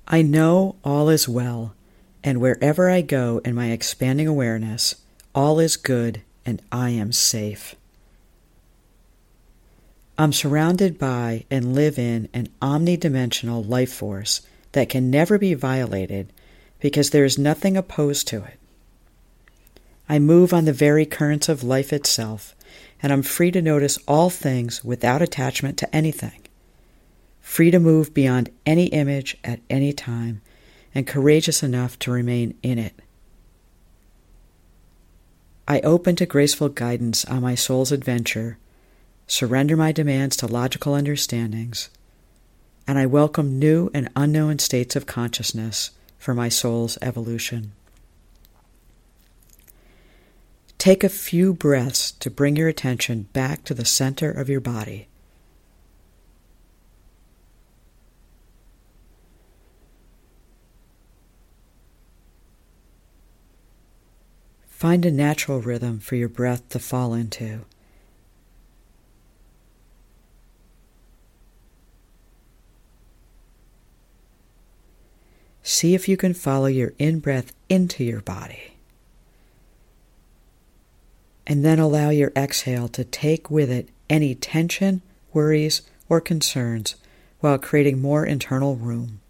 I know all is well, and wherever I go in my expanding awareness, all is good and I am safe. I'm surrounded by and live in an omnidimensional life force that can never be violated because there is nothing opposed to it. I move on the very currents of life itself, and I'm free to notice all things without attachment to anything, free to move beyond any image at any time, and courageous enough to remain in it. I open to graceful guidance on my soul's adventure, surrender my demands to logical understandings, and I welcome new and unknown states of consciousness for my soul's evolution. Take a few breaths to bring your attention back to the center of your body. Find a natural rhythm for your breath to fall into. See if you can follow your in-breath into your body. And then allow your exhale to take with it any tension, worries, or concerns while creating more internal room.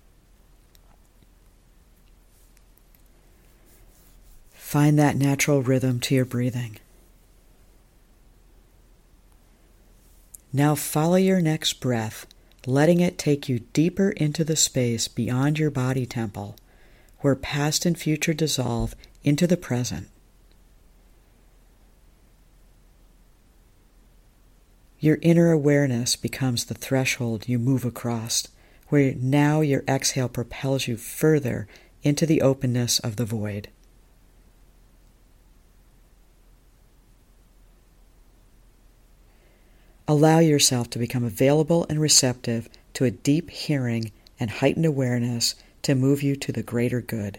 Find that natural rhythm to your breathing. Now follow your next breath, letting it take you deeper into the space beyond your body temple, where past and future dissolve into the present. Your inner awareness becomes the threshold you move across, where now your exhale propels you further into the openness of the void. Allow yourself to become available and receptive to a deep hearing and heightened awareness to move you to the greater good.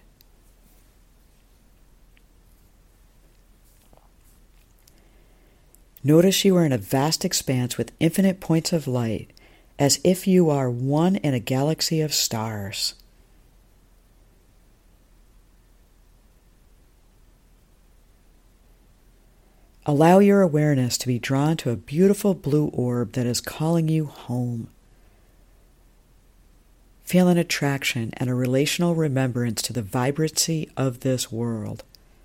Notice you are in a vast expanse with infinite points of light, as if you are one in a galaxy of stars. Allow your awareness to be drawn to a beautiful blue orb that is calling you home. Feel an attraction and a relational remembrance to the vibrancy of this world.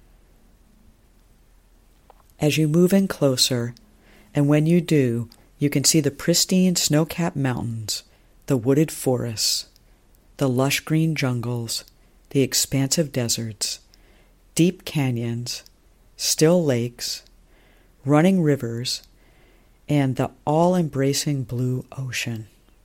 As you move in closer, and when you do, you can see the pristine snow-capped mountains, the wooded forests, the lush green jungles, the expansive deserts, deep canyons, still lakes, running rivers, and the all-embracing blue ocean.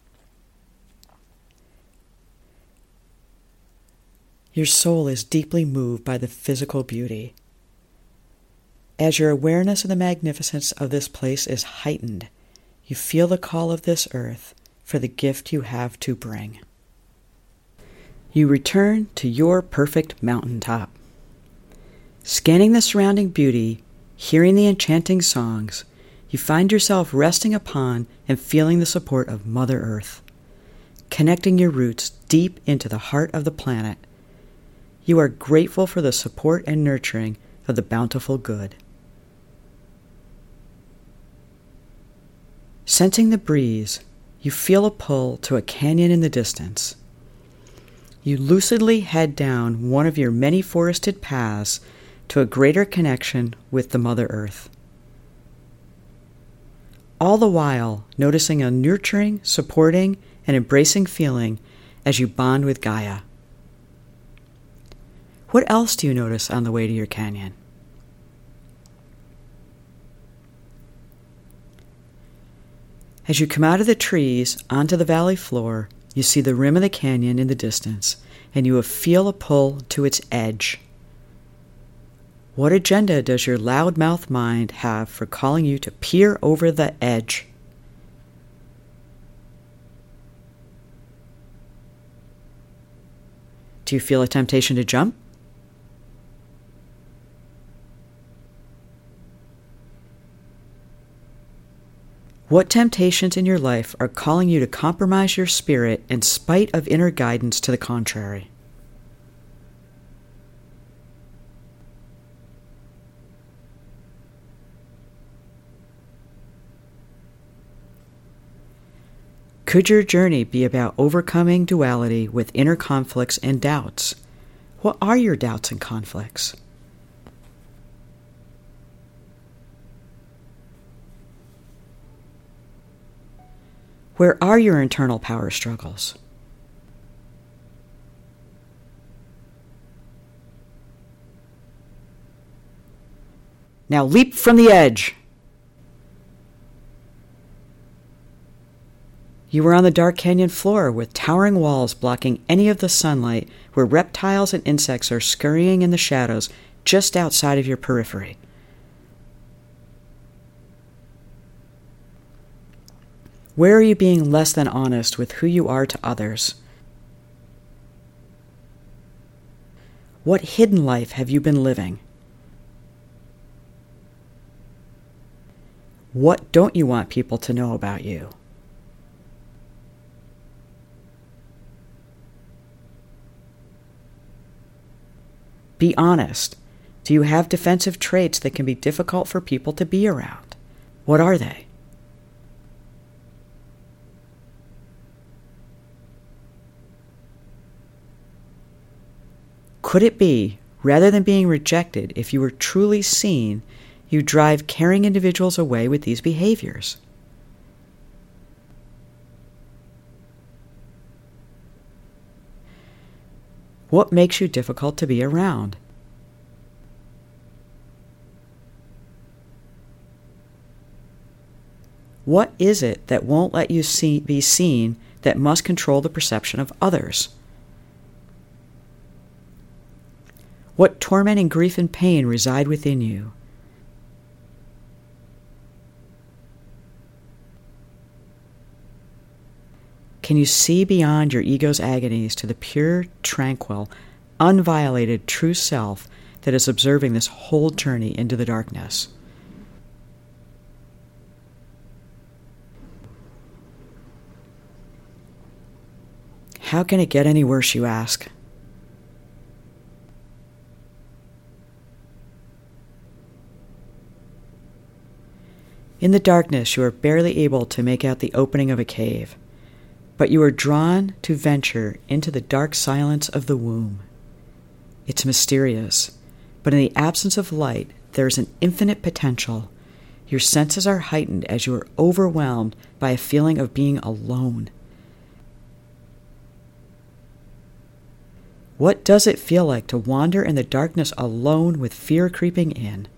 Your soul is deeply moved by the physical beauty. As your awareness of the magnificence of this place is heightened, you feel the call of this earth for the gift you have to bring. You return to your perfect mountaintop. Scanning the surrounding beauty, hearing the enchanting songs, you find yourself resting upon and feeling the support of Mother Earth, connecting your roots deep into the heart of the planet. You are grateful for the support and nurturing of the bountiful good. Sensing the breeze, you feel a pull to a canyon in the distance. You lucidly head down one of your many forested paths to a greater connection with the Mother Earth. All the while noticing a nurturing, supporting, and embracing feeling as you bond with Gaia. What else do you notice on the way to your canyon? As you come out of the trees onto the valley floor, you see the rim of the canyon in the distance, and you feel a pull to its edge. What agenda does your loudmouth mind have for calling you to peer over the edge? Do you feel a temptation to jump? What temptations in your life are calling you to compromise your spirit in spite of inner guidance to the contrary? Could your journey be about overcoming duality with inner conflicts and doubts? What are your doubts and conflicts? Where are your internal power struggles? Now leap from the edge. You were on the dark canyon floor with towering walls blocking any of the sunlight, where reptiles and insects are scurrying in the shadows just outside of your periphery. Where are you being less than honest with who you are to others? What hidden life have you been living? What don't you want people to know about you? Be honest. Do you have defensive traits that can be difficult for people to be around? What are they? Could it be, rather than being rejected, if you were truly seen, you drive caring individuals away with these behaviors? What makes you difficult to be around? What is it that won't let you be seen, that must control the perception of others? What tormenting grief and pain reside within you? Can you see beyond your ego's agonies to the pure, tranquil, unviolated true self that is observing this whole journey into the darkness? How can it get any worse, you ask? In the darkness, you are barely able to make out the opening of a cave, but you are drawn to venture into the dark silence of the womb. It's mysterious, but in the absence of light, there is an infinite potential. Your senses are heightened as you are overwhelmed by a feeling of being alone. What does it feel like to wander in the darkness alone with fear creeping in?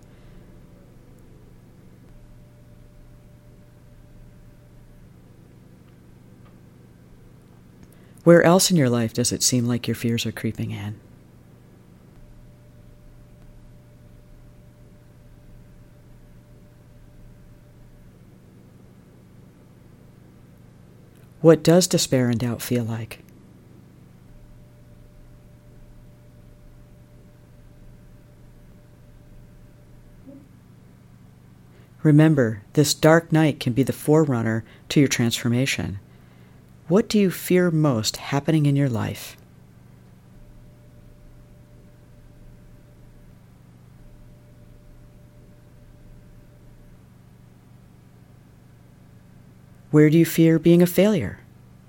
Where else in your life does it seem like your fears are creeping in? What does despair and doubt feel like? Remember, this dark night can be the forerunner to your transformation. What do you fear most happening in your life? Where do you fear being a failure?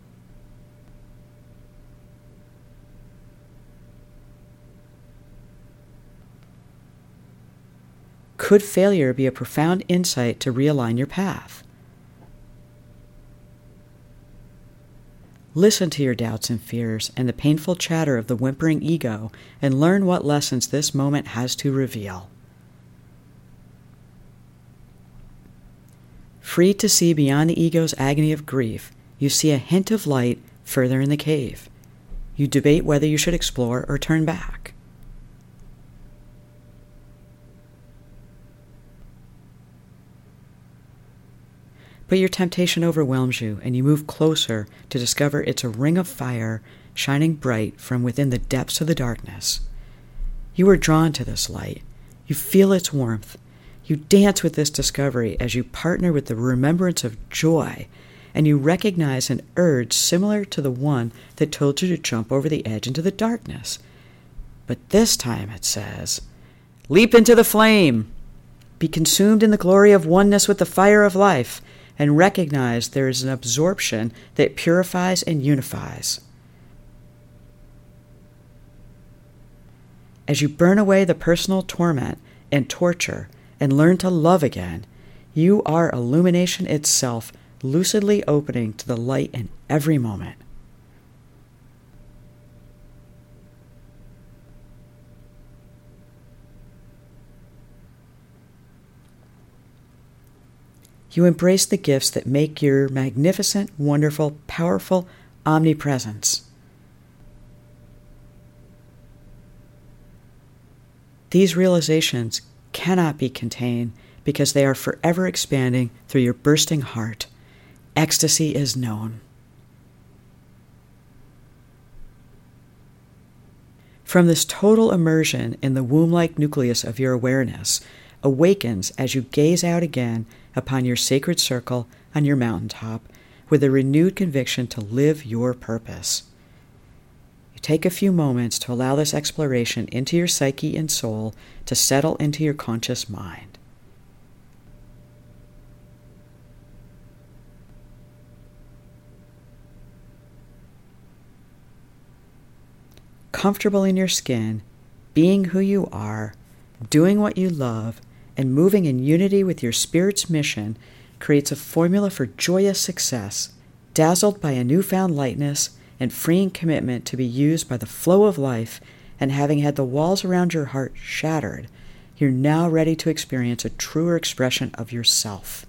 Could failure be a profound insight to realign your path? Listen to your doubts and fears and the painful chatter of the whimpering ego and learn what lessons this moment has to reveal. Free to see beyond the ego's agony of grief, you see a hint of light further in the cave. You debate whether you should explore or turn back. But your temptation overwhelms you, and you move closer to discover it's a ring of fire shining bright from within the depths of the darkness. You are drawn to this light. You feel its warmth. You dance with this discovery as you partner with the remembrance of joy, and you recognize an urge similar to the one that told you to jump over the edge into the darkness. But this time it says, leap into the flame! Be consumed in the glory of oneness with the fire of life, and recognize there is an absorption that purifies and unifies. As you burn away the personal torment and torture and learn to love again, you are illumination itself, lucidly opening to the light in every moment. You embrace the gifts that make your magnificent, wonderful, powerful omnipresence. These realizations cannot be contained because they are forever expanding through your bursting heart. Ecstasy is known. From this total immersion in the womb-like nucleus of your awareness, awakens as you gaze out again upon your sacred circle on your mountaintop with a renewed conviction to live your purpose. You take a few moments to allow this exploration into your psyche and soul to settle into your conscious mind. Comfortable in your skin, being who you are, doing what you love, and moving in unity with your spirit's mission creates a formula for joyous success, dazzled by a newfound lightness and freeing commitment to be used by the flow of life, and having had the walls around your heart shattered, you're now ready to experience a truer expression of yourself.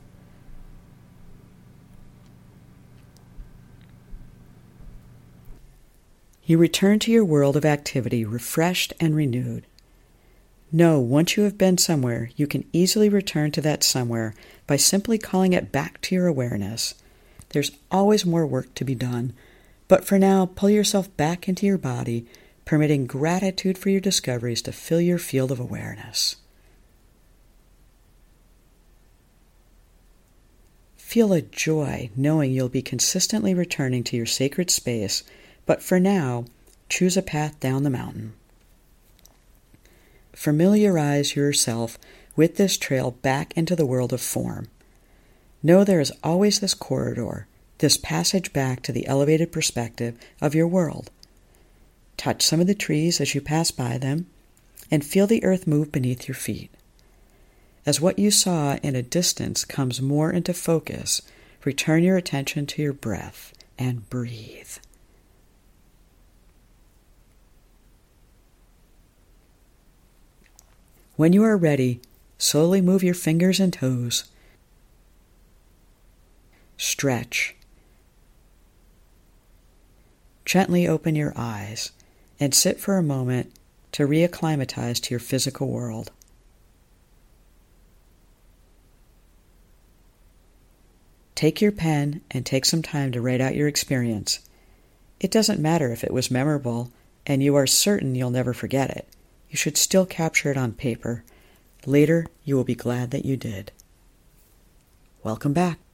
You return to your world of activity refreshed and renewed. Know, once you have been somewhere, you can easily return to that somewhere by simply calling it back to your awareness. There's always more work to be done, but for now, pull yourself back into your body, permitting gratitude for your discoveries to fill your field of awareness. Feel a joy knowing you'll be consistently returning to your sacred space, but for now, choose a path down the mountain. Familiarize yourself with this trail back into the world of form. Know there is always this corridor, this passage back to the elevated perspective of your world. Touch some of the trees as you pass by them, and feel the earth move beneath your feet. As what you saw in a distance comes more into focus, return your attention to your breath and breathe. When you are ready, slowly move your fingers and toes. Stretch. Gently open your eyes and sit for a moment to reacclimatize to your physical world. Take your pen and take some time to write out your experience. It doesn't matter if it was memorable and you are certain you'll never forget it. You should still capture it on paper. Later, you will be glad that you did. Welcome back.